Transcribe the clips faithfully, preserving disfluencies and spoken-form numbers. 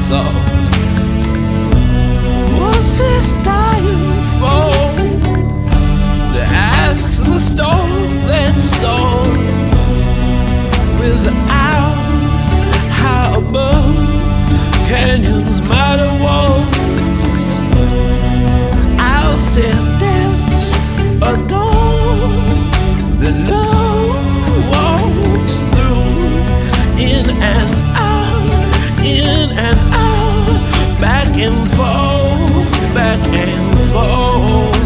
soul. What's this dying for? To ask the storm that soars without high above canyons, mighty walls. I'll say death's a door that love walks through, in and out, in and out, back and forth, back and forth.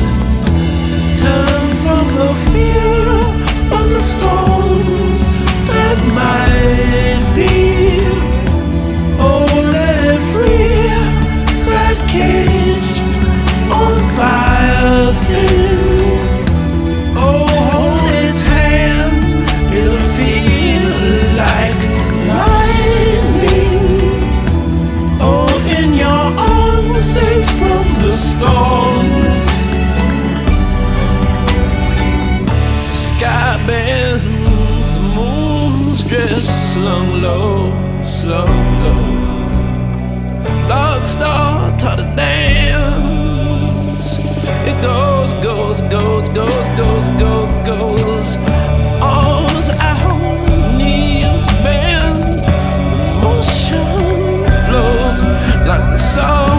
Turn from the fear of the storms that might be. Oh, let it free that cage on fire thin. Oh, hold its hands, it'll feel like lightning. Oh, in your arms, safe from the storms. Sky bends, the moon's dress slung low, slung low. Dark star taught to dance. It goes, goes, goes, goes, goes, goes, goes. Arms out, knees bend. The motion flows like the song.